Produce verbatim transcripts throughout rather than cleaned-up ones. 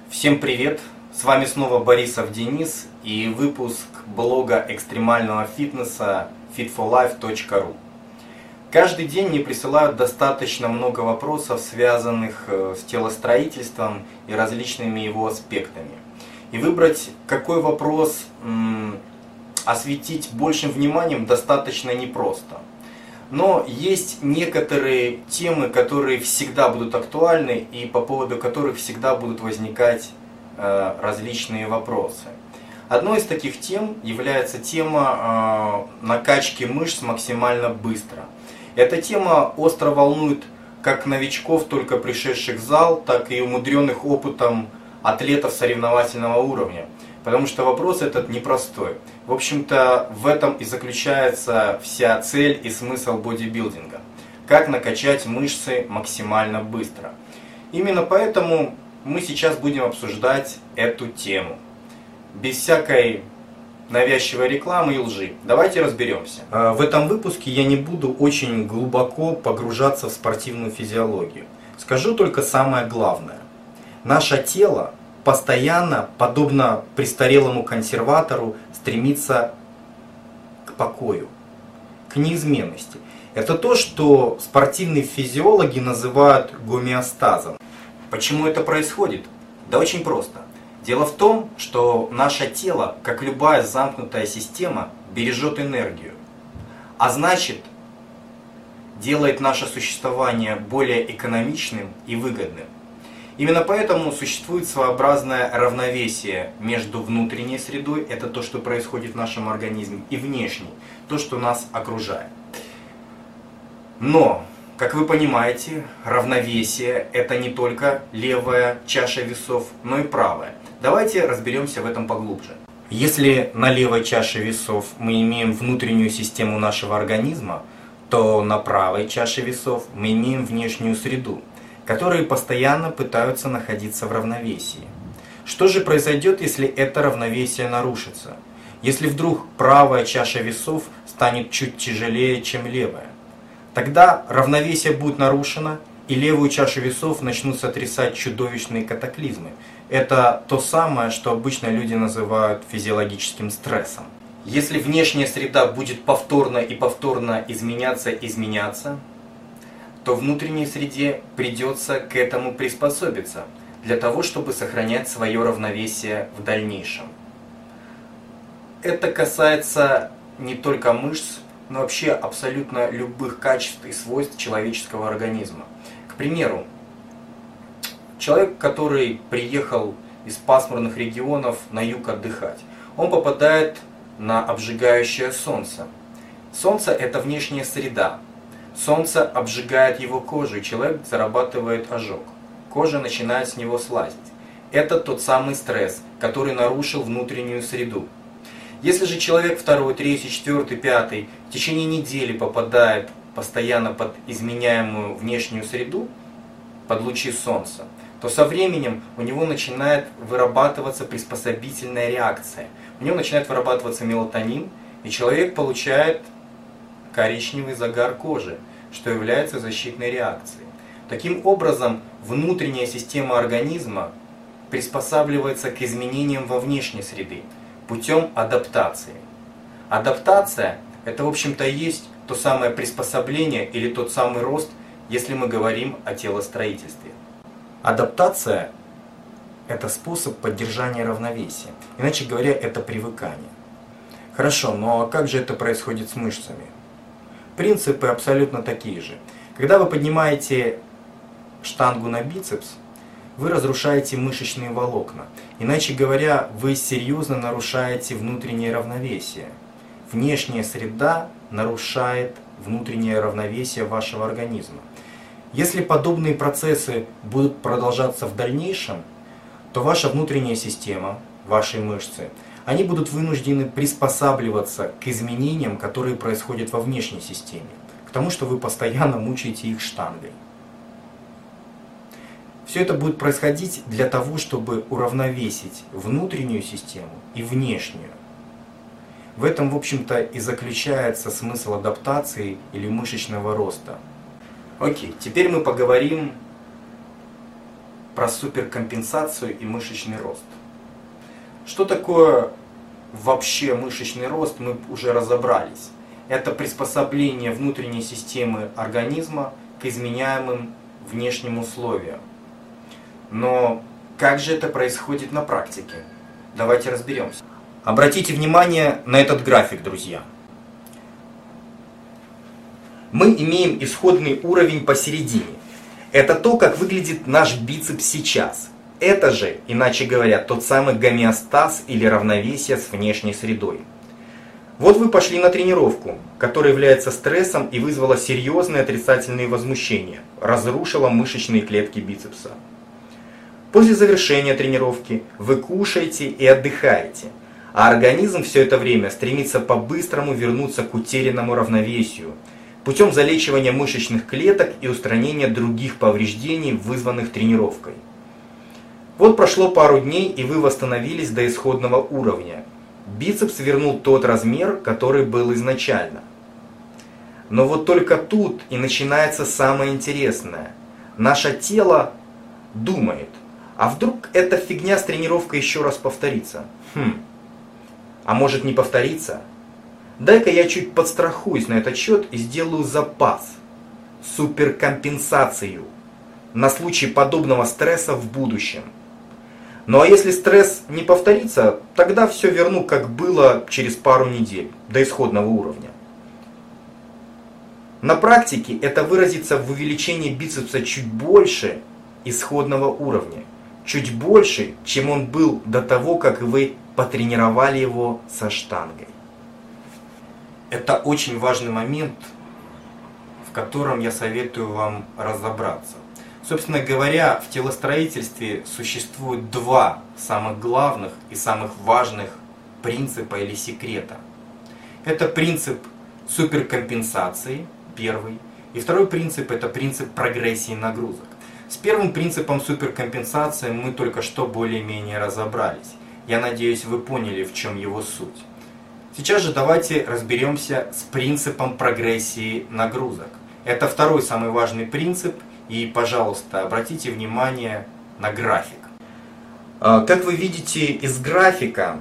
Всем привет! С вами снова Борисов Денис и выпуск блога экстремального фитнеса фит фор лайф точка ру. Каждый день мне присылают достаточно много вопросов, связанных с телостроительством и различными его аспектами. И выбрать, какой вопрос м, осветить большим вниманием, достаточно непросто. Но есть некоторые темы, которые всегда будут актуальны и по поводу которых всегда будут возникать э, различные вопросы. Одной из таких тем является тема э, накачки мышц максимально быстро. Эта тема остро волнует как новичков, только пришедших в зал, так и умудренных опытом атлетов соревновательного уровня. Потому что вопрос этот непростой. В общем-то, в этом и заключается вся цель и смысл бодибилдинга. Как накачать мышцы максимально быстро. Именно поэтому мы сейчас будем обсуждать эту тему. Без всякой навязчивой рекламы и лжи. Давайте разберемся. В этом выпуске я не буду очень глубоко погружаться в спортивную физиологию. Скажу только самое главное. Наше тело постоянно, подобно престарелому консерватору, стремится к покою, к неизменности. Это то, что спортивные физиологи называют гомеостазом. Почему это происходит? Да очень просто. Дело в том, что наше тело, как любая замкнутая система, бережет энергию. А значит, делает наше существование более экономичным и выгодным. Именно поэтому существует своеобразное равновесие между внутренней средой, это то, что происходит в нашем организме, и внешней, то, что нас окружает. Но, как вы понимаете, равновесие – это не только левая чаша весов, но и правая. Давайте разберемся в этом поглубже. Если на левой чаше весов мы имеем внутреннюю систему нашего организма, то на правой чаше весов мы имеем внешнюю среду, которые постоянно пытаются находиться в равновесии. Что же произойдет, если это равновесие нарушится? Если вдруг правая чаша весов станет чуть тяжелее, чем левая? Тогда равновесие будет нарушено, и левую чашу весов начнут сотрясать чудовищные катаклизмы. Это то самое, что обычно люди называют физиологическим стрессом. Если внешняя среда будет повторно и повторно изменяться, изменяться, то внутренней среде придется к этому приспособиться, для того, чтобы сохранять свое равновесие в дальнейшем. Это касается не только мышц, но вообще абсолютно любых качеств и свойств человеческого организма. К примеру, человек, который приехал из пасмурных регионов на юг отдыхать, он попадает на обжигающее солнце. Солнце – это внешняя среда. Солнце обжигает его кожу, и человек зарабатывает ожог. Кожа начинает с него слазить. Это тот самый стресс, который нарушил внутреннюю среду. Если же человек второй, третий, четвертый, пятый в течение недели попадает постоянно под изменяемую внешнюю среду, под лучи солнца, то со временем у него начинает вырабатываться приспособительная реакция. У него начинает вырабатываться мелатонин, и человек получает коричневый загар кожи, что является защитной реакцией. Таким образом, внутренняя система организма приспосабливается к изменениям во внешней среде путем адаптации. Адаптация – это, в общем-то, есть то самое приспособление или тот самый рост, если мы говорим о телостроительстве. Адаптация – это способ поддержания равновесия. Иначе говоря, это привыкание. Хорошо, но как же это происходит с мышцами? Принципы абсолютно такие же. Когда вы поднимаете штангу на бицепс, вы разрушаете мышечные волокна. Иначе говоря, вы серьезно нарушаете внутреннее равновесие. Внешняя среда нарушает внутреннее равновесие вашего организма. Если подобные процессы будут продолжаться в дальнейшем, то ваша внутренняя система, ваши мышцы, они будут вынуждены приспосабливаться к изменениям, которые происходят во внешней системе, к тому, что вы постоянно мучаете их штангой. Все это будет происходить для того, чтобы уравновесить внутреннюю систему и внешнюю. В этом, в общем-то, и заключается смысл адаптации или мышечного роста. Окей, теперь мы поговорим про суперкомпенсацию и мышечный рост. Что такое вообще мышечный рост, мы уже разобрались. Это приспособление внутренней системы организма к изменяемым внешним условиям. Но как же это происходит на практике? Давайте разберемся. Обратите внимание на этот график, друзья. Мы имеем исходный уровень посередине. Это то, как выглядит наш бицепс сейчас. Это же, иначе говоря, тот самый гомеостаз или равновесие с внешней средой. Вот вы пошли на тренировку, которая является стрессом и вызвала серьезные отрицательные возмущения, разрушила мышечные клетки бицепса. После завершения тренировки вы кушаете и отдыхаете, а организм все это время стремится по-быстрому вернуться к утерянному равновесию, путем залечивания мышечных клеток и устранения других повреждений, вызванных тренировкой. Вот прошло пару дней, и вы восстановились до исходного уровня. Бицепс вернул тот размер, который был изначально. Но вот только тут и начинается самое интересное. Наше тело думает, а вдруг эта фигня с тренировкой еще раз повторится? Хм, а может не повторится? Дай-ка я чуть подстрахуюсь на этот счет и сделаю запас, суперкомпенсацию, на случай подобного стресса в будущем. Ну а если стресс не повторится, тогда все верну, как было через пару недель, до исходного уровня. На практике это выразится в увеличении бицепса чуть больше исходного уровня, чуть больше, чем он был до того, как вы потренировали его со штангой. Это очень важный момент, в котором я советую вам разобраться. Собственно говоря, в телостроительстве существует два самых главных и самых важных принципа или секрета. Это принцип суперкомпенсации, первый, и второй принцип – это принцип прогрессии нагрузок. С первым принципом суперкомпенсации мы только что более-менее разобрались. Я надеюсь, вы поняли, в чем его суть. Сейчас же давайте разберемся с принципом прогрессии нагрузок. Это второй самый важный принцип. И, пожалуйста, обратите внимание на график. Как вы видите из графика,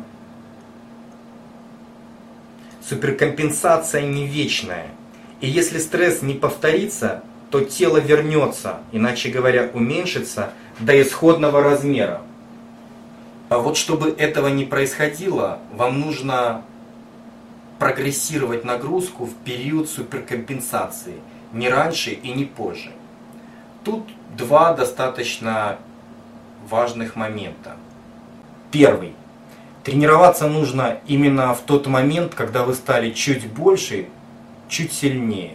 суперкомпенсация не вечная. И если стресс не повторится, то тело вернется, иначе говоря, уменьшится до исходного размера. А вот чтобы этого не происходило, вам нужно прогрессировать нагрузку в период суперкомпенсации, не раньше и не позже. Тут два достаточно важных момента. Первый. Тренироваться нужно именно в тот момент, когда вы стали чуть больше, чуть сильнее.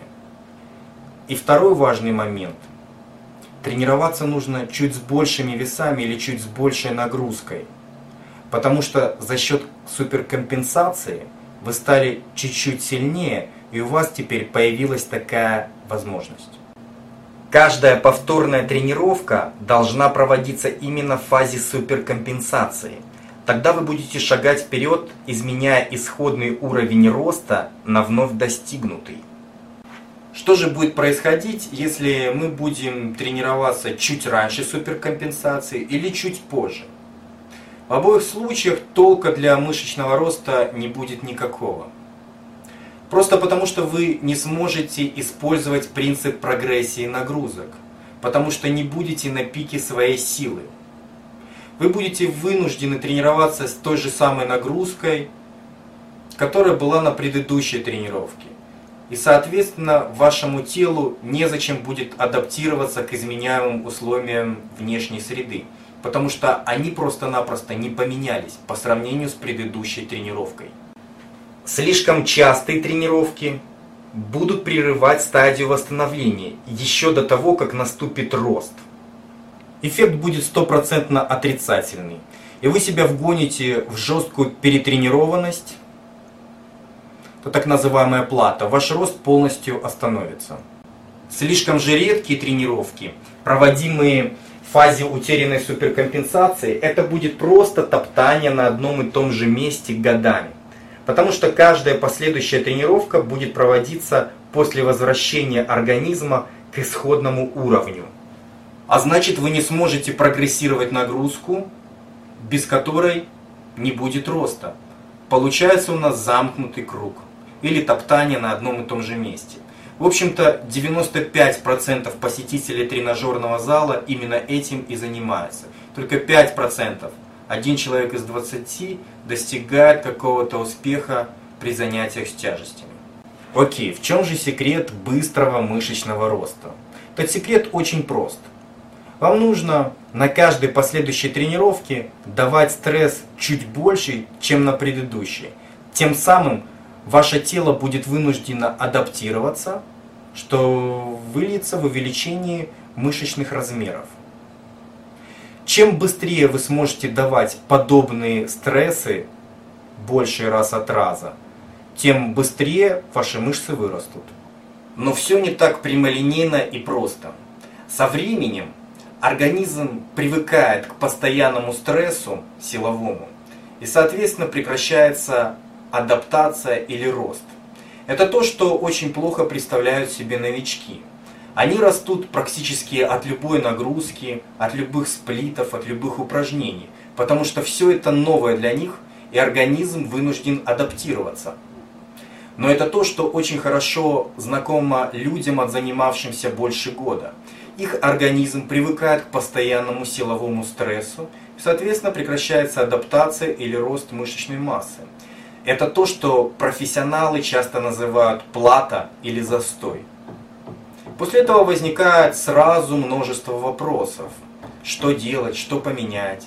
И второй важный момент. Тренироваться нужно чуть с большими весами или чуть с большей нагрузкой. Потому что за счет суперкомпенсации вы стали чуть-чуть сильнее, и у вас теперь появилась такая возможность. Каждая повторная тренировка должна проводиться именно в фазе суперкомпенсации. Тогда вы будете шагать вперед, изменяя исходный уровень роста на вновь достигнутый. Что же будет происходить, если мы будем тренироваться чуть раньше суперкомпенсации или чуть позже? В обоих случаях толка для мышечного роста не будет никакого. Просто потому, что вы не сможете использовать принцип прогрессии нагрузок, потому что не будете на пике своей силы. Вы будете вынуждены тренироваться с той же самой нагрузкой, которая была на предыдущей тренировке. И, соответственно, вашему телу незачем будет адаптироваться к изменяемым условиям внешней среды, потому что они просто-напросто не поменялись по сравнению с предыдущей тренировкой. Слишком частые тренировки будут прерывать стадию восстановления еще до того, как наступит рост. Эффект будет стопроцентно отрицательный, и вы себя вгоните в жесткую перетренированность, то так называемая плата, ваш рост полностью остановится. Слишком же редкие тренировки, проводимые в фазе утерянной суперкомпенсации, это будет просто топтание на одном и том же месте годами. Потому что каждая последующая тренировка будет проводиться после возвращения организма к исходному уровню. А значит, вы не сможете прогрессировать нагрузку, без которой не будет роста. Получается у нас замкнутый круг или топтание на одном и том же месте. В общем-то, девяносто пять процентов посетителей тренажерного зала именно этим и занимаются. Только пять процентов, один человек из двадцати, достигает какого-то успеха при занятиях с тяжестями. Окей, в чем же секрет быстрого мышечного роста? Этот секрет очень прост. Вам нужно на каждой последующей тренировке давать стресс чуть больше, чем на предыдущей. Тем самым ваше тело будет вынуждено адаптироваться, что выльется в увеличении мышечных размеров. Чем быстрее вы сможете давать подобные стрессы больше раз от раза, тем быстрее ваши мышцы вырастут. Но все не так прямолинейно и просто. Со временем организм привыкает к постоянному стрессу силовому, и, соответственно, прекращается адаптация или рост. Это то, что очень плохо представляют себе новички. Они растут практически от любой нагрузки, от любых сплитов, от любых упражнений, потому что все это новое для них, и организм вынужден адаптироваться. Но это то, что очень хорошо знакомо людям, отзанимавшимся больше года. Их организм привыкает к постоянному силовому стрессу, и, соответственно, прекращается адаптация или рост мышечной массы. Это то, что профессионалы часто называют плата или застой. После этого возникает сразу множество вопросов. Что делать, что поменять,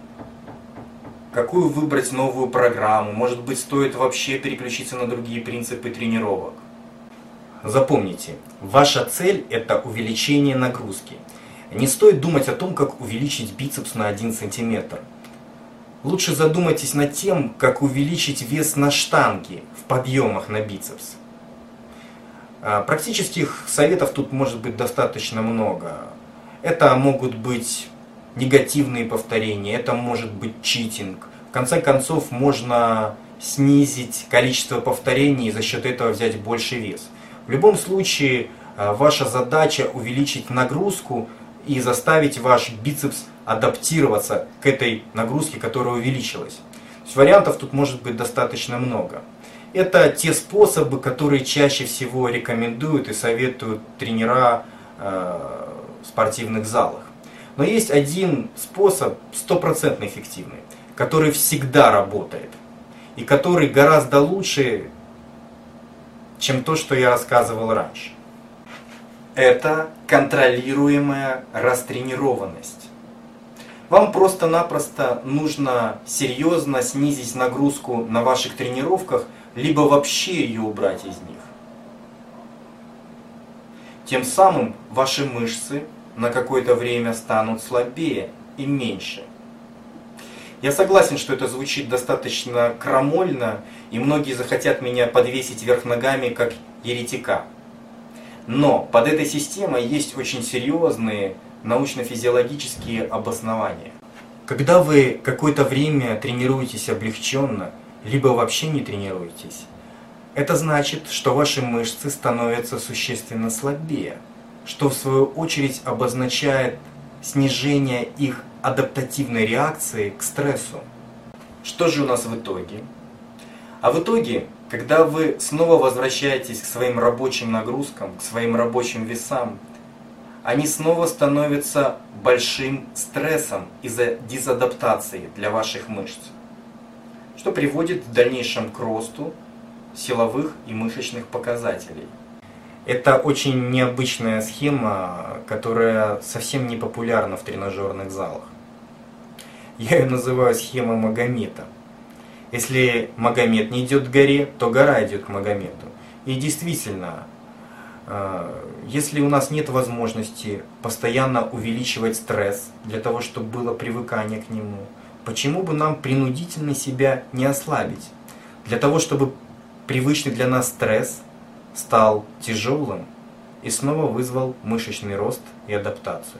какую выбрать новую программу, может быть, стоит вообще переключиться на другие принципы тренировок. Запомните, ваша цель – это увеличение нагрузки. Не стоит думать о том, как увеличить бицепс на один сантиметр. Лучше задумайтесь над тем, как увеличить вес на штанге в подъемах на бицепс. Практических советов тут может быть достаточно много. Это могут быть негативные повторения, это может быть читинг. В конце концов, можно снизить количество повторений и за счет этого взять больше вес. В любом случае, ваша задача увеличить нагрузку и заставить ваш бицепс адаптироваться к этой нагрузке, которая увеличилась. То есть вариантов тут может быть достаточно много. Это те способы, которые чаще всего рекомендуют и советуют тренера э, в спортивных залах. Но есть один способ стопроцентно эффективный, который всегда работает и который гораздо лучше, чем то, что я рассказывал раньше. Это контролируемая растренированность. Вам просто-напросто нужно серьезно снизить нагрузку на ваших тренировках, либо вообще ее убрать из них. Тем самым ваши мышцы на какое-то время станут слабее и меньше. Я согласен, что это звучит достаточно крамольно, и многие захотят меня подвесить вверх ногами, как еретика. Но под этой системой есть очень серьезные научно-физиологические обоснования. Когда вы какое-то время тренируетесь облегченно, либо вообще не тренируетесь, это значит, что ваши мышцы становятся существенно слабее, что в свою очередь обозначает снижение их адаптативной реакции к стрессу. Что же у нас в итоге? А в итоге, когда вы снова возвращаетесь к своим рабочим нагрузкам, к своим рабочим весам, они снова становятся большим стрессом из-за дезадаптации для ваших мышц, что приводит в дальнейшем к росту силовых и мышечных показателей. Это очень необычная схема, которая совсем не популярна в тренажерных залах. Я ее называю схемой Магомета. Если Магомет не идет к горе, то гора идет к Магомету. И действительно, если у нас нет возможности постоянно увеличивать стресс для того, чтобы было привыкание к нему, почему бы нам принудительно себя не ослабить? Для того, чтобы привычный для нас стресс стал тяжелым и снова вызвал мышечный рост и адаптацию.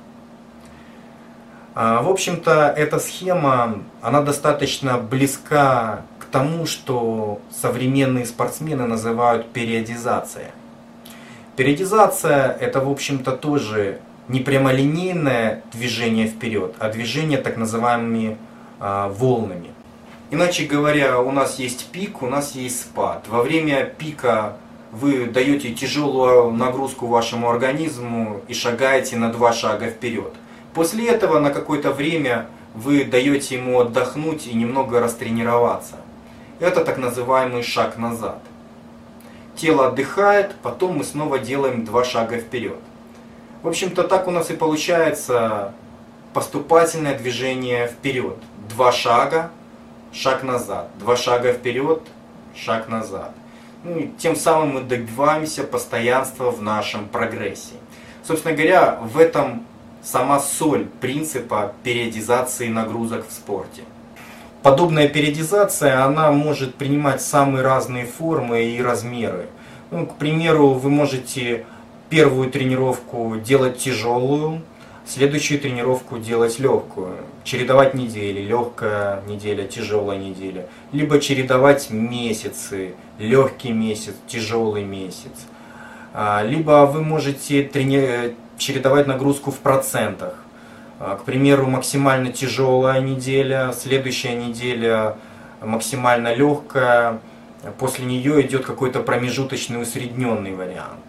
В общем-то, эта схема, она достаточно близка к тому, что современные спортсмены называют периодизацией. Периодизация – это, в общем-то, тоже не прямолинейное движение вперед, а движение так называемыми э, волнами. Иначе говоря, у нас есть пик, у нас есть спад. Во время пика вы даете тяжелую нагрузку вашему организму и шагаете на два шага вперед. После этого на какое-то время вы даете ему отдохнуть и немного растренироваться. Это так называемый шаг назад. Тело отдыхает, потом мы снова делаем два шага вперед. В общем-то, так у нас и получается поступательное движение вперед. Два шага, шаг назад. Два шага вперед, шаг назад. Ну, и тем самым мы добиваемся постоянства в нашем прогрессе. Собственно говоря, в этом сама соль принципа периодизации нагрузок в спорте. Подобная периодизация, она может принимать самые разные формы и размеры. Ну, к примеру, вы можете первую тренировку делать тяжелую, следующую тренировку делать легкую. Чередовать недели, легкая неделя, тяжелая неделя. Либо чередовать месяцы, легкий месяц, тяжелый месяц. Либо вы можете трени... чередовать нагрузку в процентах. К примеру, максимально тяжелая неделя, следующая неделя максимально легкая, после нее идет какой-то промежуточный усредненный вариант.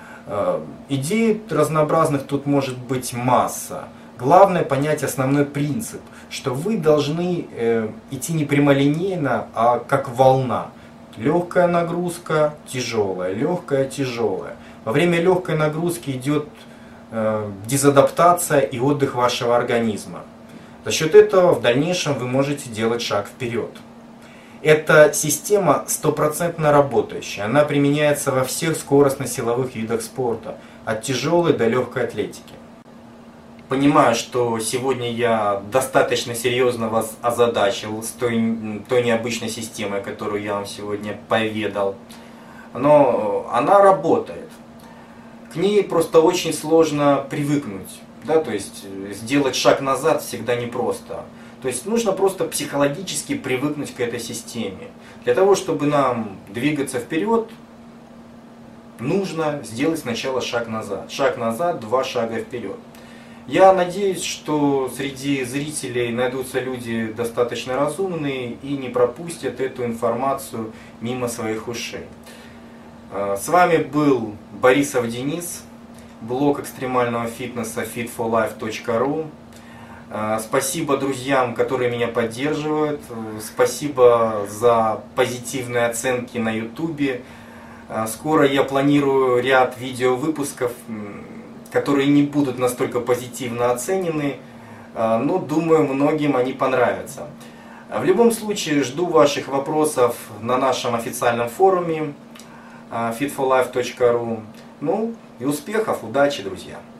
Идей разнообразных тут может быть масса. Главное понять основной принцип, что вы должны идти не прямолинейно, а как волна. Легкая нагрузка, тяжелая, легкая, тяжелая. Во время легкой нагрузки идет дезадаптация и отдых вашего организма. За счет этого в дальнейшем вы можете делать шаг вперед. Эта система стопроцентно работающая. Она применяется во всех скоростно-силовых видах спорта, от тяжелой до легкой атлетики. Понимаю, что сегодня я достаточно серьезно вас озадачил с той, той необычной системой, которую я вам сегодня поведал. Но она работает. К ней просто очень сложно привыкнуть, да, то есть сделать шаг назад всегда непросто. То есть нужно просто психологически привыкнуть к этой системе. Для того, чтобы нам двигаться вперед, нужно сделать сначала шаг назад. Шаг назад, два шага вперед. Я надеюсь, что среди зрителей найдутся люди достаточно разумные и не пропустят эту информацию мимо своих ушей. С вами был Борисов Денис, блог экстремального фитнеса фит фор лайф точка ру. Спасибо друзьям, которые меня поддерживают. Спасибо за позитивные оценки на ютубе. Скоро я планирую ряд видеовыпусков, которые не будут настолько позитивно оценены, но думаю, многим они понравятся. В любом случае, жду ваших вопросов на нашем официальном форуме фит фор лайф точка ру. Ну и успехов, удачи, друзья!